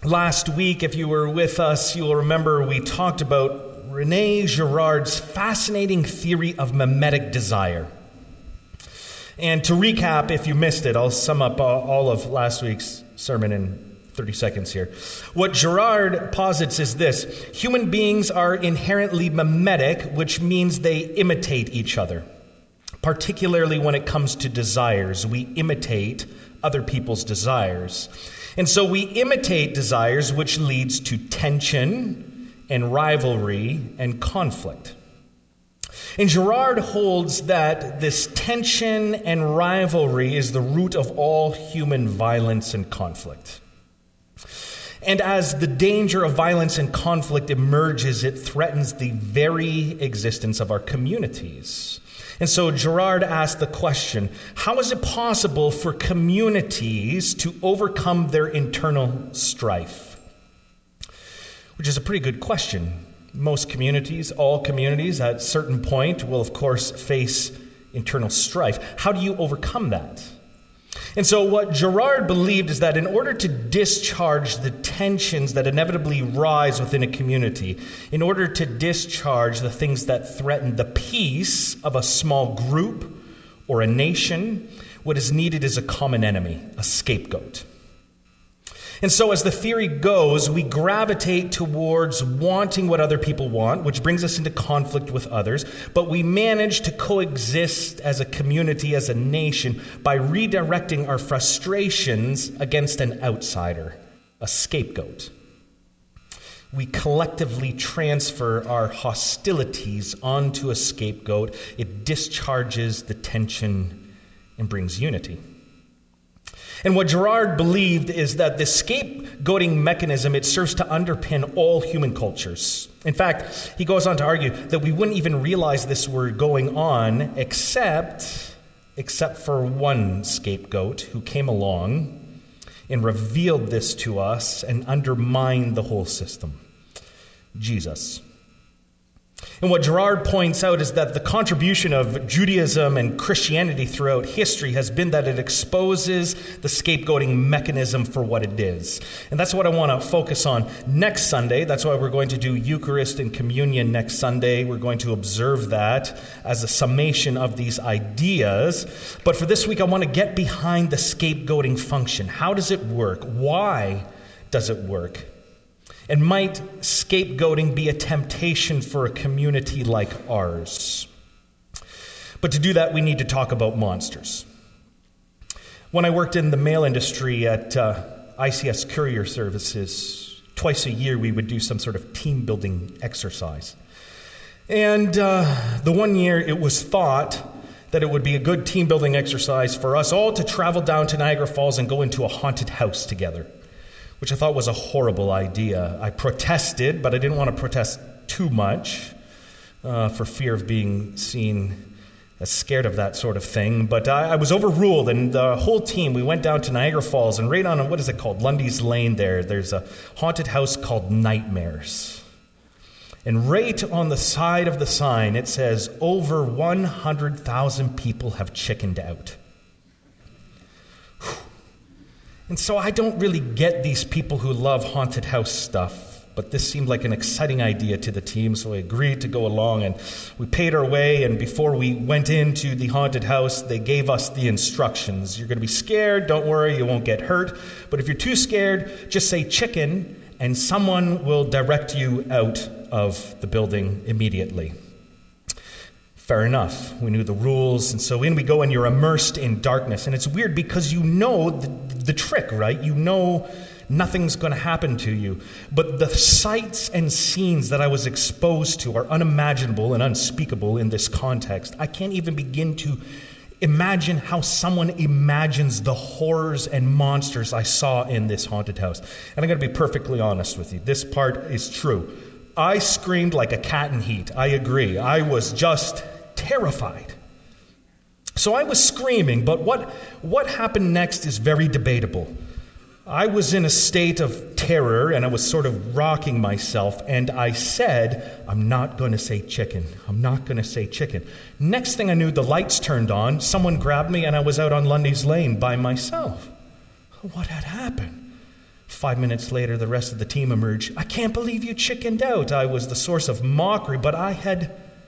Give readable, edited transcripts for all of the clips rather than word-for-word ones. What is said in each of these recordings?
Last week, if you were with us, you'll remember we talked about René Girard's fascinating theory of mimetic desire. And to recap, if you missed it, I'll sum up all of last week's sermon in 30 seconds here. What Girard posits is this: human beings are inherently mimetic, which means they imitate each other. Particularly when it comes to desires, we imitate other people's desires. And so we imitate desires, which leads to tension and rivalry and conflict. And Girard holds that this tension and rivalry is the root of all human violence and conflict. And as the danger of violence and conflict emerges, it threatens the very existence of our communities. And so Girard asked the question, how is it possible for communities to overcome their internal strife? Which is a pretty good question. Most communities, all communities, at a certain point will, of course, face internal strife. How do you overcome that? And so what Girard believed is that in order to discharge the tensions that inevitably rise within a community, in order to discharge the things that threaten the peace of a small group or a nation, what is needed is a common enemy, a scapegoat. And so as the theory goes, we gravitate towards wanting what other people want, which brings us into conflict with others, but we manage to coexist as a community, as a nation, by redirecting our frustrations against an outsider, a scapegoat. We collectively transfer our hostilities onto a scapegoat. It discharges the tension and brings unity. And what Girard believed is that the scapegoating mechanism, it serves to underpin all human cultures. In fact, he goes on to argue that we wouldn't even realize this were going on except for one scapegoat who came along and revealed this to us and undermined the whole system: Jesus. And what Girard points out is that the contribution of Judaism and Christianity throughout history has been that it exposes the scapegoating mechanism for what it is. And that's what I want to focus on next Sunday. That's why we're going to do Eucharist and Communion next Sunday. We're going to observe that as a summation of these ideas. But for this week, I want to get behind the scapegoating function. How does it work? Why does it work? And might scapegoating be a temptation for a community like ours? But to do that, we need to talk about monsters. When I worked in the mail industry at ICS Courier Services, twice a year we would do some sort of team-building exercise. And the one year it was thought that it would be a good team-building exercise for us all to travel down to Niagara Falls and go into a haunted house together, which I thought was a horrible idea. I protested, but I didn't want to protest too much for fear of being seen as scared of that sort of thing. But I was overruled, and the whole team, we went down to Niagara Falls, and right on, what is it called, Lundy's Lane there's a haunted house called Nightmares. And right on the side of the sign, it says, over 100,000 people have chickened out. And so I don't really get these people who love haunted house stuff, but this seemed like an exciting idea to the team, so I agreed to go along, and we paid our way, and before we went into the haunted house, they gave us the instructions. You're going to be scared, don't worry, you won't get hurt, but if you're too scared, just say chicken, and someone will direct you out of the building immediately. Fair enough. We knew the rules, and so in we go, and you're immersed in darkness. And it's weird because you know the trick, right? You know nothing's going to happen to you. But the sights and scenes that I was exposed to are unimaginable and unspeakable in this context. I can't even begin to imagine how someone imagines the horrors and monsters I saw in this haunted house. And I'm going to be perfectly honest with you. This part is true. I screamed like a cat in heat. I agree. I was just terrified. So I was screaming, but what happened next is very debatable. I was in a state of terror, and I was sort of rocking myself, and I said, I'm not going to say chicken. I'm not going to say chicken. Next thing I knew, the lights turned on, someone grabbed me, and I was out on Lundy's Lane by myself. What had happened? 5 minutes later, the rest of the team emerged. I can't believe you chickened out. I was the source of mockery, but I had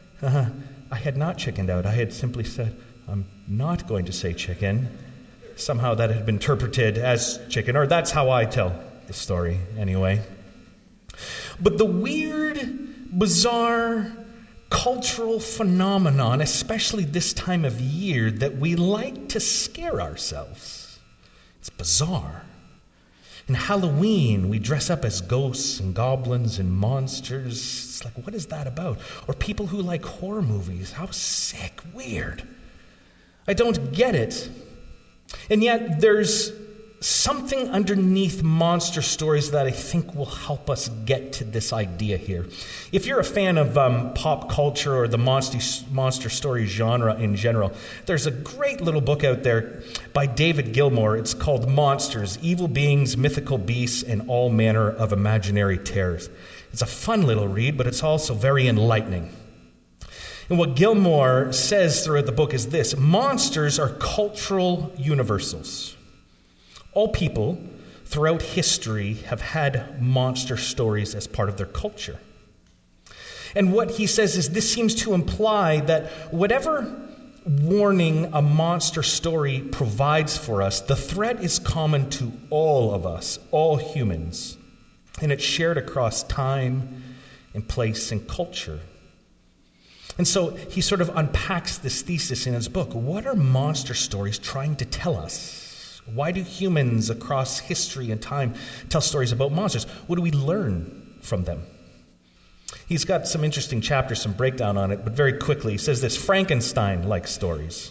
not chickened out. I had simply said, I'm not going to say chicken. Somehow that had been interpreted as chicken, or that's how I tell the story anyway. But the weird, bizarre, cultural phenomenon, especially this time of year, that we like to scare ourselves. It's bizarre. In Halloween, we dress up as ghosts and goblins and monsters. It's like, what is that about? Or people who like horror movies. How sick, weird. I don't get it. And yet there's something underneath monster stories that I think will help us get to this idea here. If you're a fan of pop culture or the monster story genre in general, there's a great little book out there by David Gilmour. It's called Monsters, Evil Beings, Mythical Beasts, and All Manner of Imaginary Terrors. It's a fun little read, but it's also very enlightening. And what Gilmour says throughout the book is this: monsters are cultural universals. All people throughout history have had monster stories as part of their culture. And what he says is this seems to imply that whatever warning a monster story provides for us, the threat is common to all of us, all humans, and it's shared across time and place and culture. And so he sort of unpacks this thesis in his book. What are monster stories trying to tell us? Why do humans across history and time tell stories about monsters? What do we learn from them? He's got some interesting chapters, some breakdown on it, but very quickly he says this: Frankenstein-like stories.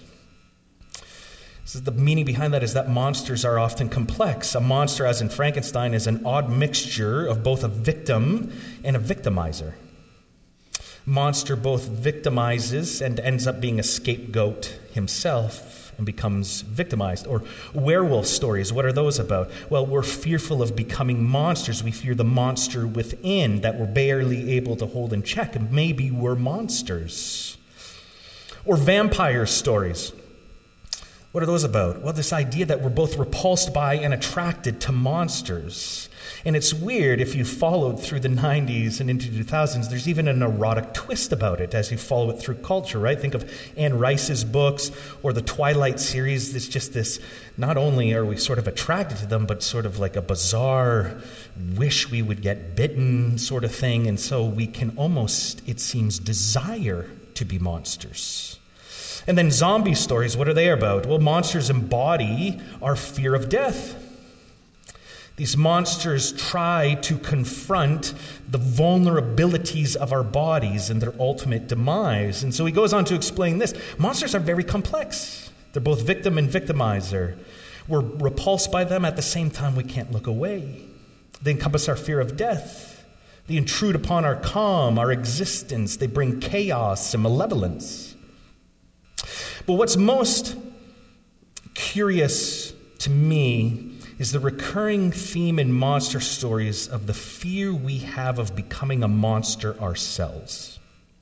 So the meaning behind that is that monsters are often complex. A monster, as in Frankenstein, is an odd mixture of both a victim and a victimizer. Monster both victimizes and ends up being a scapegoat himself and becomes victimized. Or werewolf stories, what are those about? Well, we're fearful of becoming monsters. We fear the monster within that we're barely able to hold in check, and maybe we're monsters. Or vampire stories. What are those about? Well, this idea that we're both repulsed by and attracted to monsters. And it's weird, if you followed through the 90s and into the 2000s, there's even an erotic twist about it as you follow it through culture, right? Think of Anne Rice's books or the Twilight series. It's just this, not only are we sort of attracted to them, but sort of like a bizarre wish we would get bitten sort of thing. And so we can almost, it seems, desire to be monsters. And then zombie stories, what are they about? Well, monsters embody our fear of death. These monsters try to confront the vulnerabilities of our bodies and their ultimate demise. And so he goes on to explain this. Monsters are very complex. They're both victim and victimizer. We're repulsed by them. At the same time, we can't look away. They encompass our fear of death. They intrude upon our calm, our existence. They bring chaos and malevolence. But what's most curious to me is the recurring theme in monster stories of the fear we have of becoming a monster ourselves.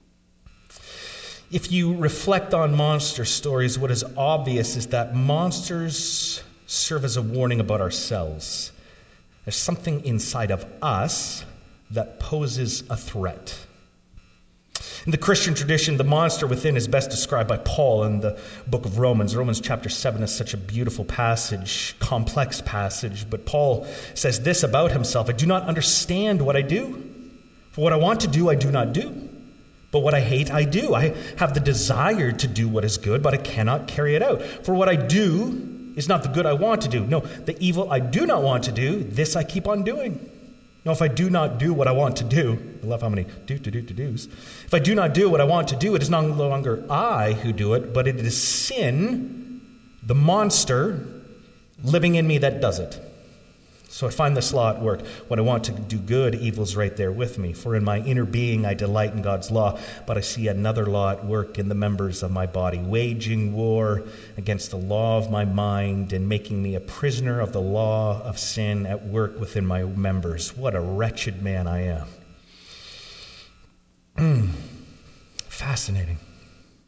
If you reflect on monster stories, what is obvious is that monsters serve as a warning about ourselves. There's something inside of us that poses a threat. In the Christian tradition, the monster within is best described by Paul in the book of Romans. Romans chapter 7 is such a beautiful passage, complex passage. But Paul says this about himself: I do not understand what I do. For what I want to do, I do not do. But what I hate, I do. I have the desire to do what is good, but I cannot carry it out. For what I do is not the good I want to do. No, the evil I do not want to do, this I keep on doing. Now, if I do not do what I want to do, I love how many do's. If I do not do what I want to do, it is no longer I who do it, but it is sin, the monster, living in me that does it. So I find this law at work. When I want to do good, evil's right there with me. For in my inner being I delight in God's law, but I see another law at work in the members of my body, waging war against the law of my mind and making me a prisoner of the law of sin at work within my members. What a wretched man I am. Fascinating.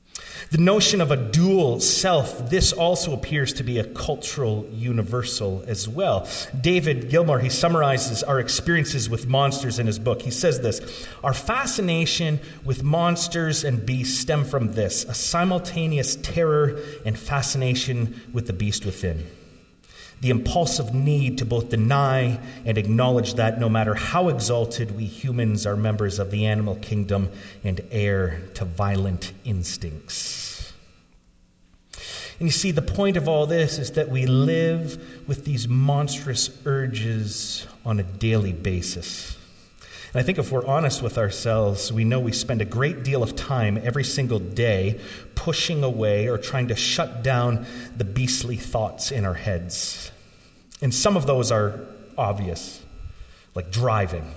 The notion of a dual self, this also appears to be a cultural universal as well. David Gilmour, he summarizes our experiences with monsters in his book. He says this: our fascination with monsters and beasts stem from this, a simultaneous terror and fascination with the beast within. The impulsive need to both deny and acknowledge that no matter how exalted, we humans are members of the animal kingdom and heir to violent instincts. And you see, the point of all this is that we live with these monstrous urges on a daily basis. And I think if we're honest with ourselves, we know we spend a great deal of time every single day pushing away or trying to shut down the beastly thoughts in our heads. And some of those are obvious, like driving,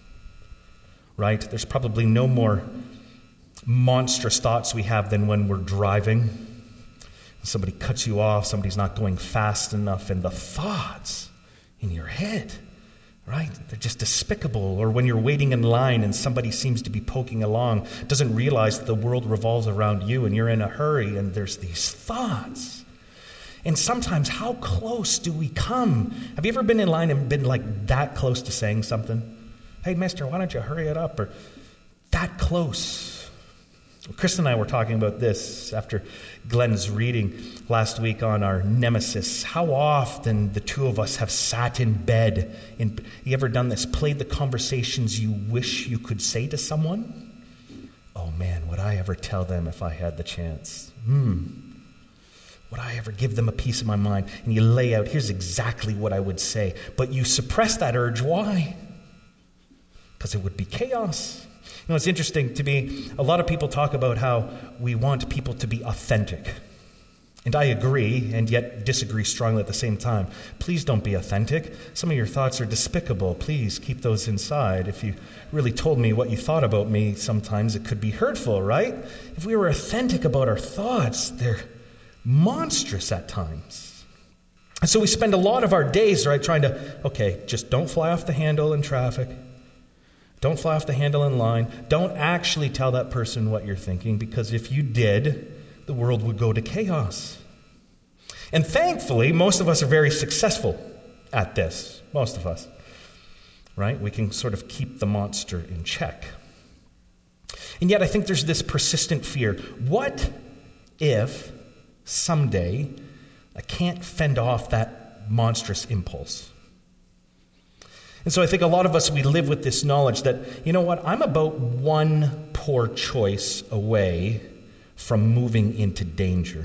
right? There's probably no more monstrous thoughts we have than when we're driving. Somebody cuts you off, somebody's not going fast enough, and the thoughts in your head, right? They're just despicable. Or when you're waiting in line and somebody seems to be poking along, doesn't realize that the world revolves around you and you're in a hurry and there's these thoughts. And sometimes, how close do we come? Have you ever been in line and been like that close to saying something? Hey, mister, why don't you hurry it up? Or that close. Chris and I were talking about this after Glenn's reading last week on our nemesis. How often the two of us have sat in bed. You ever done this? Played the conversations you wish you could say to someone? Oh man, would I ever tell them if I had the chance? Would I ever give them a piece of my mind? And you lay out, here's exactly what I would say. But you suppress that urge. Why? Because it would be chaos. You know, it's interesting to me, a lot of people talk about how we want people to be authentic. And I agree, and yet disagree strongly at the same time. Please don't be authentic. Some of your thoughts are despicable. Please keep those inside. If you really told me what you thought about me, sometimes it could be hurtful, right? If we were authentic about our thoughts, they're monstrous at times. And so we spend a lot of our days, right, trying to, just don't fly off the handle in traffic. Don't fly off the handle in line. Don't actually tell that person what you're thinking, because if you did, the world would go to chaos. And thankfully, most of us are very successful at this. Most of us, right? We can sort of keep the monster in check. And yet I think there's this persistent fear. What if someday I can't fend off that monstrous impulse? And so I think a lot of us, we live with this knowledge that, you know what, I'm about one poor choice away from moving into danger.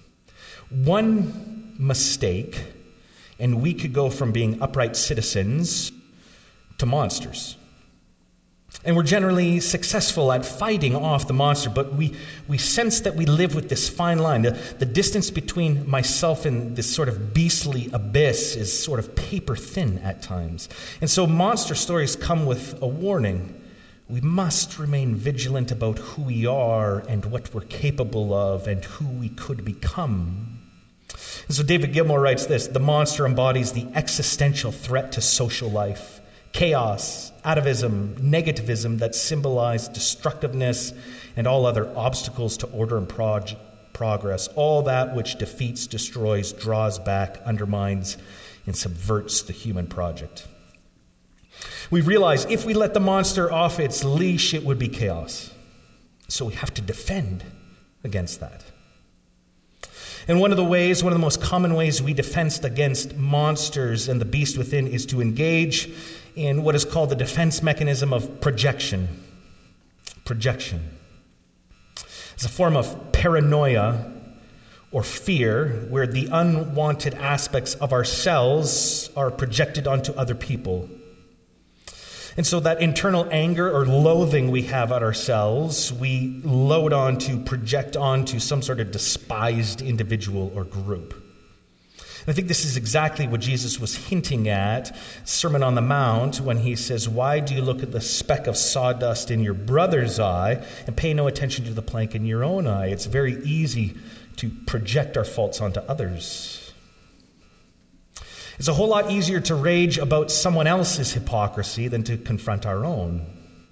One mistake, and we could go from being upright citizens to monsters. And we're generally successful at fighting off the monster, but we sense that we live with this fine line. The distance between myself and this sort of beastly abyss is sort of paper thin at times. And so monster stories come with a warning. We must remain vigilant about who we are and what we're capable of and who we could become. And so David Gilmour writes this: the monster embodies the existential threat to social life. Chaos, atavism, negativism that symbolize destructiveness and all other obstacles to order and progress. All that which defeats, destroys, draws back, undermines, and subverts the human project. We realize if we let the monster off its leash, it would be chaos. So we have to defend against that. And one of the most common ways we defend against monsters and the beast within is to engage in what is called the defense mechanism of projection. Projection. It's a form of paranoia or fear where the unwanted aspects of ourselves are projected onto other people. And so that internal anger or loathing we have at ourselves, we load onto, project onto some sort of despised individual or group. And I think this is exactly what Jesus was hinting at, Sermon on the Mount, when he says, "Why do you look at the speck of sawdust in your brother's eye and pay no attention to the plank in your own eye?" It's very easy to project our faults onto others. It's a whole lot easier to rage about someone else's hypocrisy than to confront our own.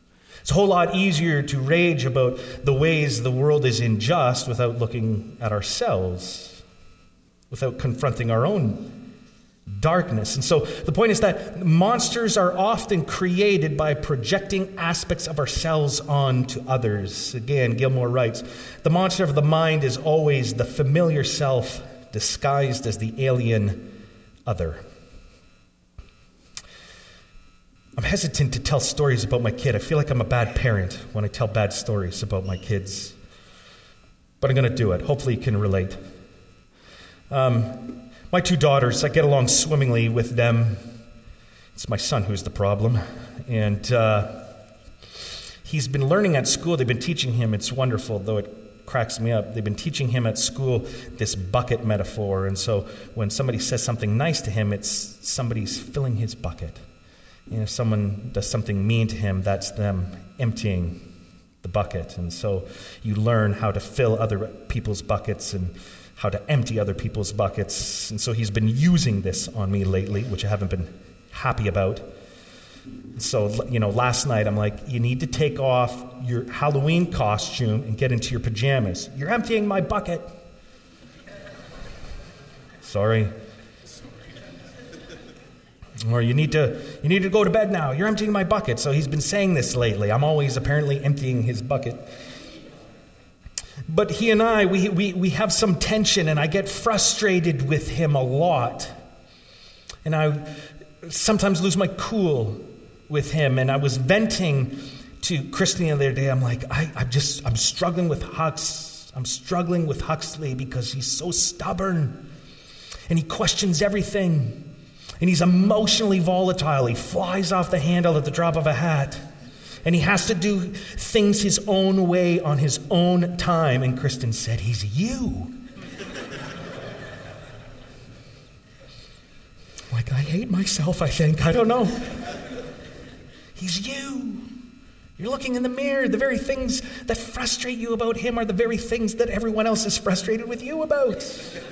It's a whole lot easier to rage about the ways the world is unjust without looking at ourselves, without confronting our own darkness. And so the point is that monsters are often created by projecting aspects of ourselves onto others. Again, Gilmore writes, the monster of the mind is always the familiar self disguised as the alien other. I'm hesitant to tell stories about my kid. I feel like I'm a bad parent when I tell bad stories about my kids. But I'm going to do it. Hopefully you can relate. My two daughters, I get along swimmingly with them. It's my son who's the problem. And he's been learning at school. They've been teaching him. It's wonderful, though it cracks me up. They've been teaching him at school this bucket metaphor. And so when somebody says something nice to him, it's somebody's filling his bucket. If someone does something mean to him, that's them emptying the bucket. And so you learn how to fill other people's buckets and how to empty other people's buckets. And so he's been using this on me lately, which I haven't been happy about. So, last night I'm like, you need to take off your Halloween costume and get into your pajamas. You're emptying my bucket. Sorry. Or you need to go to bed now. You're emptying my bucket. So he's been saying this lately. I'm always apparently emptying his bucket. But he and I, we have some tension, and I get frustrated with him a lot. And I sometimes lose my cool with him. And I was venting to Kristen the other day. I'm like, I'm struggling with Hux. I'm struggling with Huxley because he's so stubborn. And he questions everything. And he's emotionally volatile. He flies off the handle at the drop of a hat. And he has to do things his own way on his own time. And Kristen said, he's you. Like, I hate myself, I think. I don't know. He's you. You're looking in the mirror. The very things that frustrate you about him are the very things that everyone else is frustrated with you about.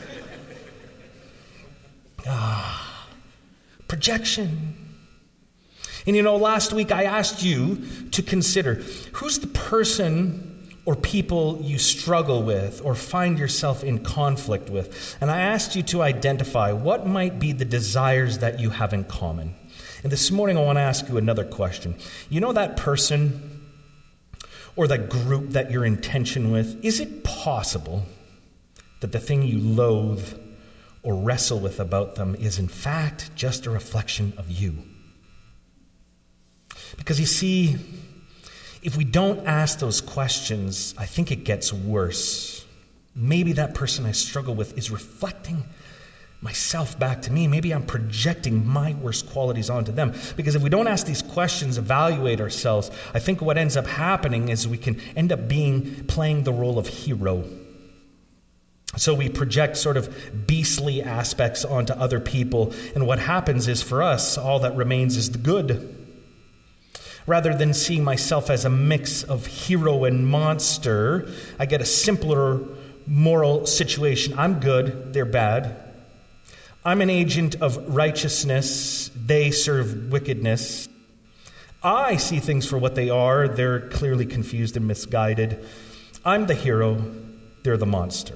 Projection. And last week I asked you to consider, who's the person or people you struggle with or find yourself in conflict with? And I asked you to identify what might be the desires that you have in common. And this morning I want to ask you another question. That person or that group that you're in tension with, is it possible that the thing you loathe or wrestle with about them is in fact just a reflection of you? Because you see, if we don't ask those questions, I think it gets worse. Maybe that person I struggle with is reflecting myself back to me. Maybe I'm projecting my worst qualities onto them. Because if we don't ask these questions, evaluate ourselves, I think what ends up happening is we can end up playing the role of hero. So we project sort of beastly aspects onto other people, and what happens is for us, all that remains is the good. Rather than seeing myself as a mix of hero and monster, I get a simpler moral situation. I'm good, they're bad. I'm an agent of righteousness, they serve wickedness. I see things for what they are, they're clearly confused and misguided. I'm the hero, they're the monster.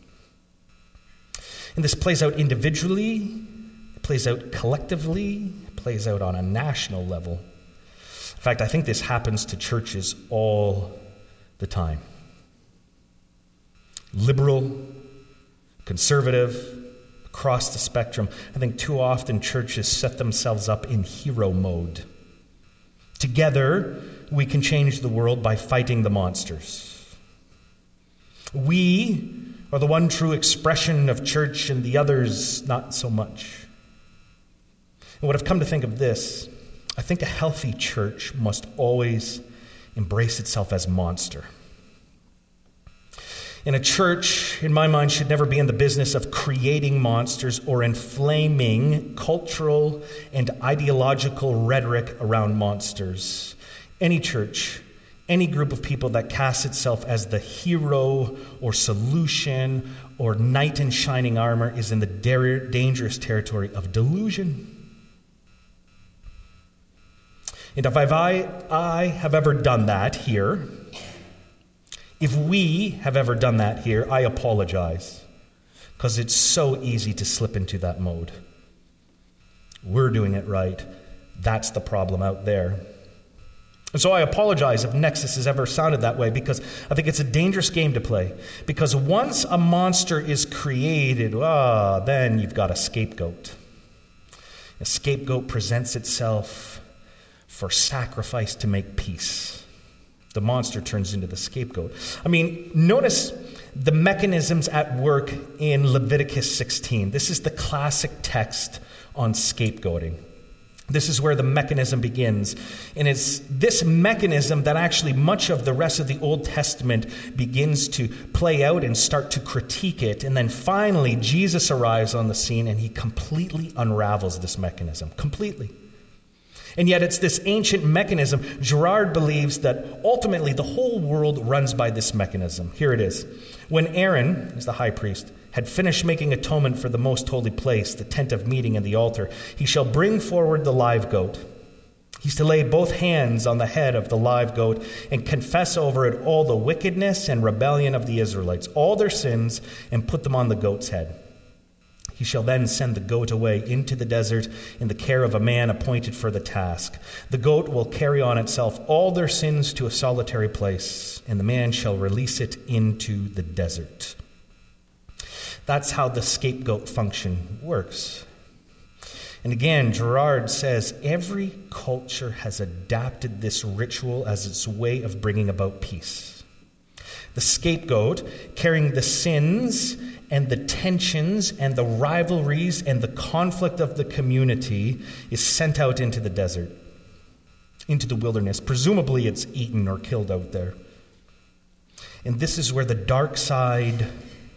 And this plays out individually, it plays out collectively, it plays out on a national level. In fact, I think this happens to churches all the time. Liberal, conservative, across the spectrum. I think too often churches set themselves up in hero mode. Together, we can change the world by fighting the monsters. We are the one true expression of church, and the others not so much. And what I've come to think of this, I think a healthy church must always embrace itself as monster. And a church, in my mind, should never be in the business of creating monsters or inflaming cultural and ideological rhetoric around monsters. Any church, any group of people that casts itself as the hero or solution or knight in shining armor is in the dangerous territory of delusion. And if I have ever done that here, if we have ever done that here, I apologize, because it's so easy to slip into that mode. We're doing it right. That's the problem out there. And so I apologize if Nexus has ever sounded that way, because I think it's a dangerous game to play. Because once a monster is created, then you've got a scapegoat. A scapegoat presents itself for sacrifice to make peace. The monster turns into the scapegoat. I mean, notice the mechanisms at work in Leviticus 16. This is the classic text on scapegoating. This is where the mechanism begins. And it's this mechanism that actually much of the rest of the Old Testament begins to play out and start to critique it. And then finally, Jesus arrives on the scene and he completely unravels this mechanism. Completely. And yet it's this ancient mechanism. Girard believes that ultimately the whole world runs by this mechanism. Here it is. When Aaron, as the high priest, had finished making atonement for the most holy place, the tent of meeting and the altar, he shall bring forward the live goat. He's to lay both hands on the head of the live goat and confess over it all the wickedness and rebellion of the Israelites, all their sins, and put them on the goat's head. He shall then send the goat away into the desert in the care of a man appointed for the task. The goat will carry on itself all their sins to a solitary place, and the man shall release it into the desert. That's how the scapegoat function works. And again, Girard says every culture has adapted this ritual as its way of bringing about peace. The scapegoat, carrying the sins and the tensions and the rivalries and the conflict of the community, is sent out into the desert, into the wilderness. Presumably it's eaten or killed out there. And this is where the dark side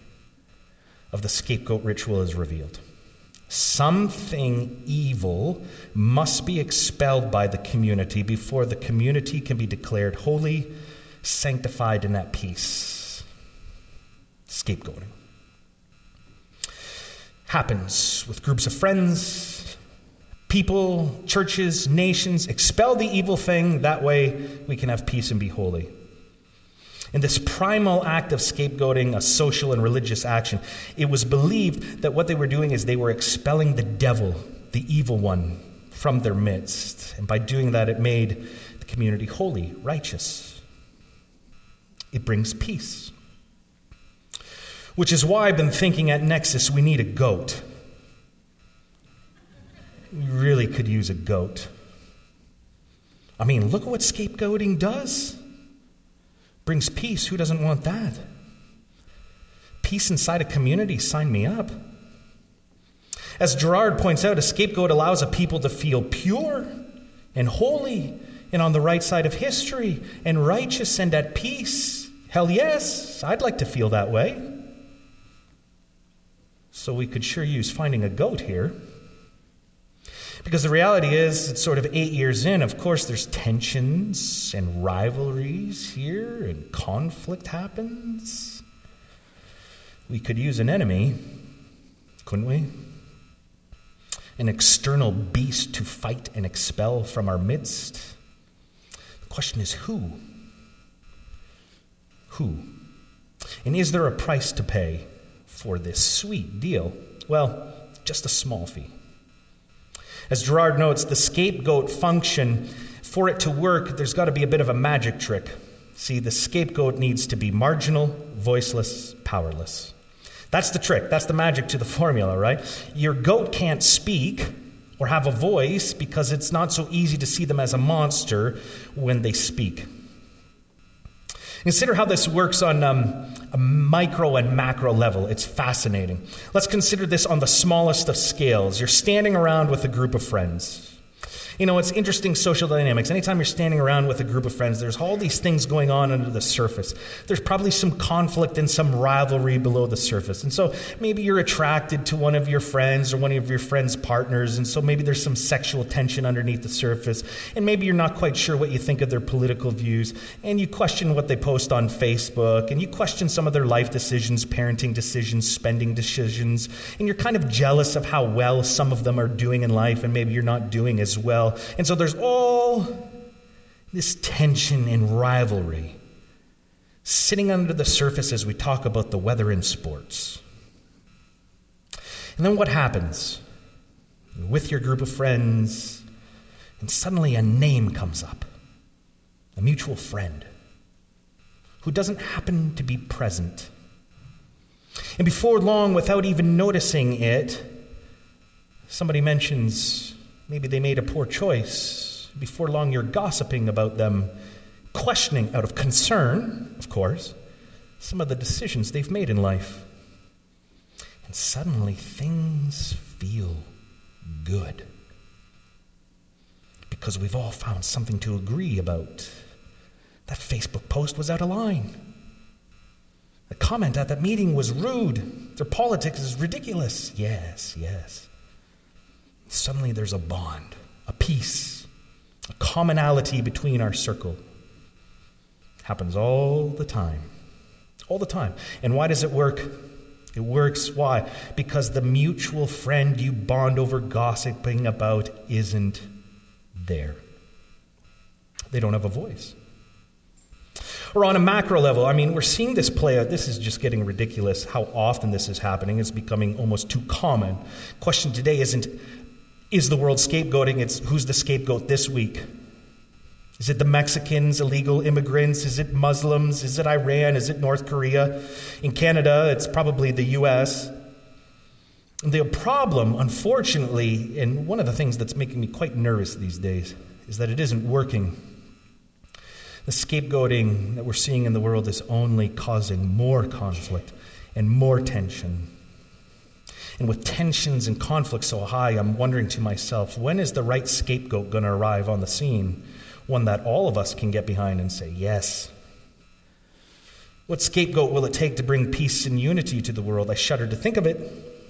of the scapegoat ritual is revealed. Something evil must be expelled by the community before the community can be declared holy, sanctified, and at peace. Scapegoating happens with groups of friends, people, churches, nations. Expel the evil thing. That way we can have peace and be holy. In this primal act of scapegoating, a social and religious action, it was believed that what they were doing is they were expelling the devil, the evil one, from their midst. And by doing that, it made the community holy, righteous. It brings peace. Which is why I've been thinking at Nexus we need a goat. We really could use a goat. I mean, look at what scapegoating does. Brings peace. Who doesn't want that? Peace inside a community. Sign me up. As Girard points out, a scapegoat allows a people to feel pure and holy and on the right side of history and righteous and at peace. Hell yes, I'd like to feel that way. So we could sure use finding a goat here. Because the reality is, it's sort of 8 years in. Of course, there's tensions and rivalries here, and conflict happens. We could use an enemy, couldn't we? An external beast to fight and expel from our midst. The question is who? Who? And is there a price to pay for this sweet deal? Well, just a small fee. As Girard notes, the scapegoat function, for it to work, there's got to be a bit of a magic trick. See, the scapegoat needs to be marginal, voiceless, powerless. That's the trick. That's the magic to the formula, right? Your goat can't speak or have a voice because it's not so easy to see them as a monster when they speak. Consider how this works on a micro and macro level. It's fascinating. Let's consider this on the smallest of scales. You're standing around with a group of friends. You know, it's interesting social dynamics. Anytime you're standing around with a group of friends, there's all these things going on under the surface. There's probably some conflict and some rivalry below the surface. And so maybe you're attracted to one of your friends or one of your friends' partners, and so maybe there's some sexual tension underneath the surface. And maybe you're not quite sure what you think of their political views, and you question what they post on Facebook, and you question some of their life decisions, parenting decisions, spending decisions, and you're kind of jealous of how well some of them are doing in life, and maybe you're not doing as well. And so there's all this tension and rivalry sitting under the surface as we talk about the weather and sports. And then what happens? You're with your group of friends, and suddenly a name comes up, a mutual friend who doesn't happen to be present. And before long, without even noticing it, somebody mentions maybe they made a poor choice. Before long, you're gossiping about them, questioning out of concern, of course, some of the decisions they've made in life. And suddenly things feel good because we've all found something to agree about. That Facebook post was out of line. The comment at that meeting was rude. Their politics is ridiculous. Yes. Suddenly there's a bond, a peace, a commonality between our circle. Happens all the time. All the time. And why does it work? It works, why? Because the mutual friend you bond over gossiping about isn't there. They don't have a voice. Or on a macro level, we're seeing this play out. This is just getting ridiculous how often this is happening. It's becoming almost too common. Question today isn't, is the world scapegoating? It's, who's the scapegoat this week? Is it the Mexicans, illegal immigrants? Is it Muslims? Is it Iran? Is it North Korea? In Canada, it's probably the U.S. The problem, unfortunately, and one of the things that's making me quite nervous these days, is that it isn't working. The scapegoating that we're seeing in the world is only causing more conflict and more tension. And with tensions and conflict so high, I'm wondering to myself, when is the right scapegoat going to arrive on the scene? One that all of us can get behind and say, yes. What scapegoat will it take to bring peace and unity to the world? I shudder to think of it.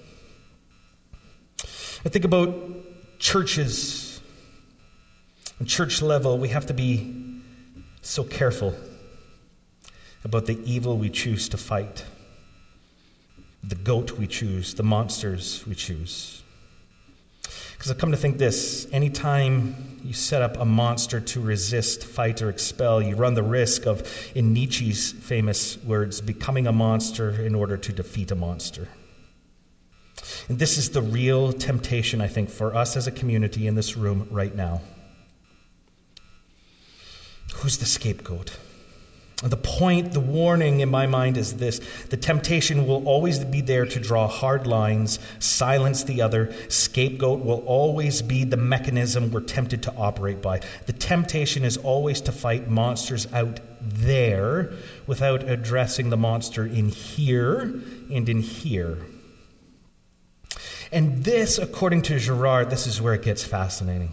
I think about churches. On church level, we have to be so careful about the evil we choose to fight, the goat we choose, the monsters we choose. Because I've come to think this, anytime you set up a monster to resist, fight, or expel, you run the risk of, in Nietzsche's famous words, becoming a monster in order to defeat a monster. And this is the real temptation, I think, for us as a community in this room right now. Who's the scapegoat? The point, the warning in my mind is this. The temptation will always be there to draw hard lines, silence the other. Scapegoat will always be the mechanism we're tempted to operate by. The temptation is always to fight monsters out there without addressing the monster in here and in here. And this, according to Girard, this is where it gets fascinating.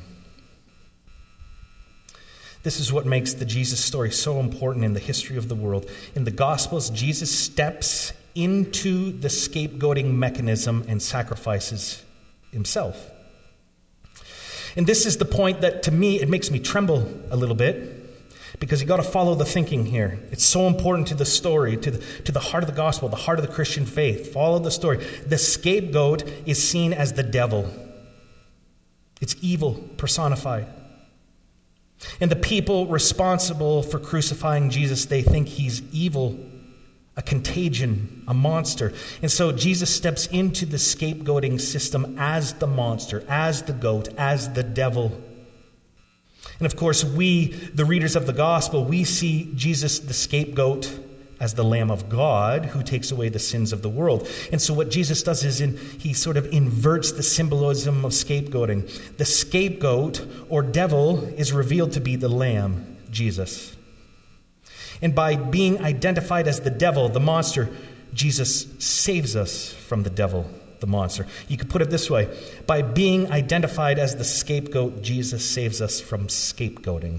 This is what makes the Jesus story so important in the history of the world. In the Gospels, Jesus steps into the scapegoating mechanism and sacrifices himself. And this is the point that, to me, it makes me tremble a little bit, because you got to follow the thinking here. It's so important to the story, to the heart of the gospel, the heart of the Christian faith. Follow the story. The scapegoat is seen as the devil. It's evil personified. And the people responsible for crucifying Jesus, they think he's evil, a contagion, a monster. And so Jesus steps into the scapegoating system as the monster, as the goat, as the devil. And of course, we, the readers of the gospel, we see Jesus, the scapegoat, as the Lamb of God who takes away the sins of the world. And so what Jesus does is he sort of inverts the symbolism of scapegoating. The scapegoat or devil is revealed to be the Lamb, Jesus. And by being identified as the devil, the monster, Jesus saves us from the devil, the monster. You could put it this way. By being identified as the scapegoat, Jesus saves us from scapegoating.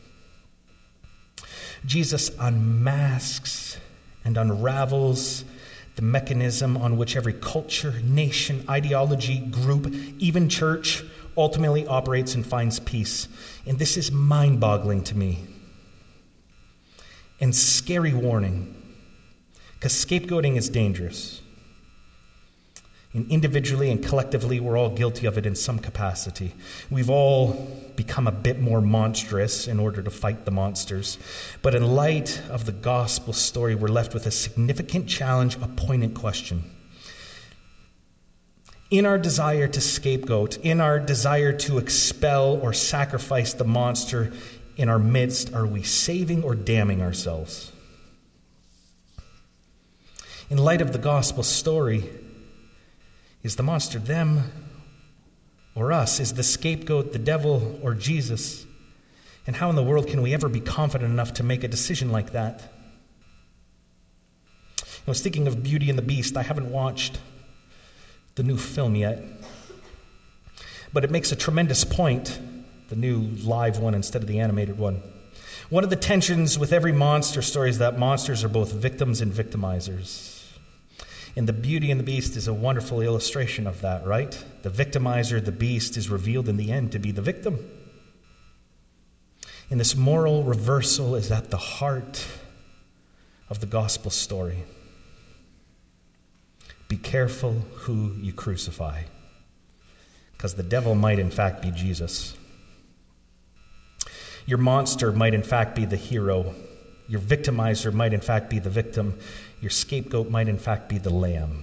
Jesus unmasks and unravels the mechanism on which every culture, nation, ideology, group, even church ultimately operates and finds peace. And this is mind-boggling to me. And scary warning, because scapegoating is dangerous. And individually and collectively, we're all guilty of it in some capacity. We've all become a bit more monstrous in order to fight the monsters. But in light of the gospel story, we're left with a significant challenge, a poignant question. In our desire to scapegoat, in our desire to expel or sacrifice the monster in our midst, are we saving or damning ourselves? In light of the gospel story, is the monster them or us? Is the scapegoat the devil or Jesus? And how in the world can we ever be confident enough to make a decision like that? I was thinking of Beauty and the Beast. I haven't watched the new film yet, but it makes a tremendous point, the new live one instead of the animated one. One of the tensions with every monster story is that monsters are both victims and victimizers. And the Beauty and the Beast is a wonderful illustration of that, right? The victimizer, the beast, is revealed in the end to be the victim. And this moral reversal is at the heart of the gospel story. Be careful who you crucify, because the devil might in fact be Jesus. Your monster might in fact be the hero. Your victimizer might in fact be the victim. Your scapegoat might in fact be the lamb.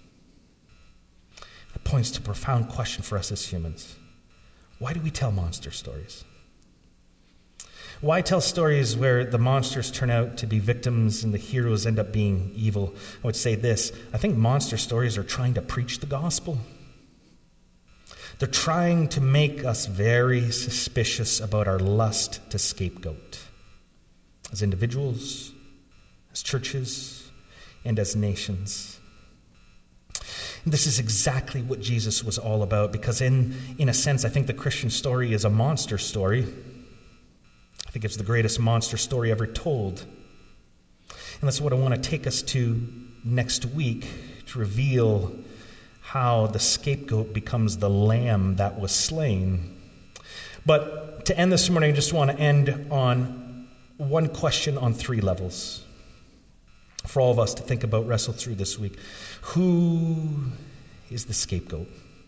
It points to a profound question for us as humans. Why do we tell monster stories? Why tell stories where the monsters turn out to be victims and the heroes end up being evil? I would say this: I think monster stories are trying to preach the gospel. They're trying to make us very suspicious about our lust to scapegoat, as individuals, as churches, and as nations. And this is exactly what Jesus was all about, because in a sense, I think the Christian story is a monster story. I think it's the greatest monster story ever told. And that's what I want to take us to next week, to reveal how the scapegoat becomes the lamb that was slain. But to end this morning, I just want to end on one question on three levels for all of us to think about, wrestle through this week. Who is the scapegoat?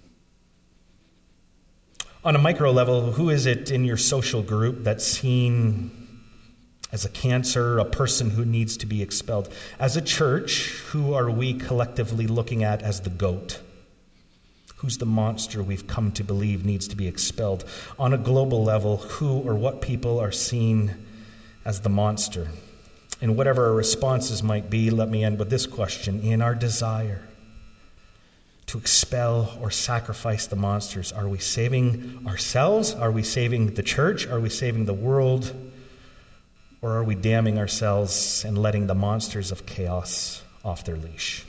On a micro level, who is it in your social group that's seen as a cancer, a person who needs to be expelled? As a church, who are we collectively looking at as the goat? Who's the monster we've come to believe needs to be expelled? On a global level, who or what people are seen as the monster? And whatever our responses might be, let me end with this question. In our desire to expel or sacrifice the monsters, are we saving ourselves? Are we saving the church? Are we saving the world? Or are we damning ourselves and letting the monsters of chaos off their leash?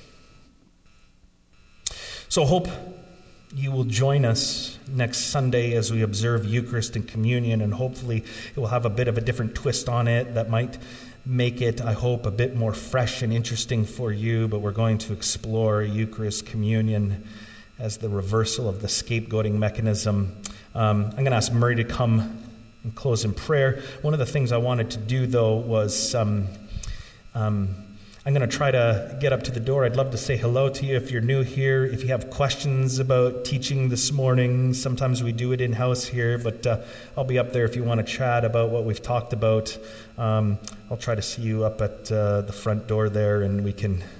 So I hope you will join us next Sunday as we observe Eucharist and Communion, and hopefully it will have a bit of a different twist on it that might make it, I hope, a bit more fresh and interesting for you. But we're going to explore Eucharist, Communion as the reversal of the scapegoating mechanism. I'm going to ask Murray to come and close in prayer. One of the things I wanted to do, though, was I'm going to try to get up to the door. I'd love to say hello to you if you're new here. If you have questions about teaching this morning, sometimes we do it in-house here, but I'll be up there if you want to chat about what we've talked about. I'll try to see you up at the front door there, and we can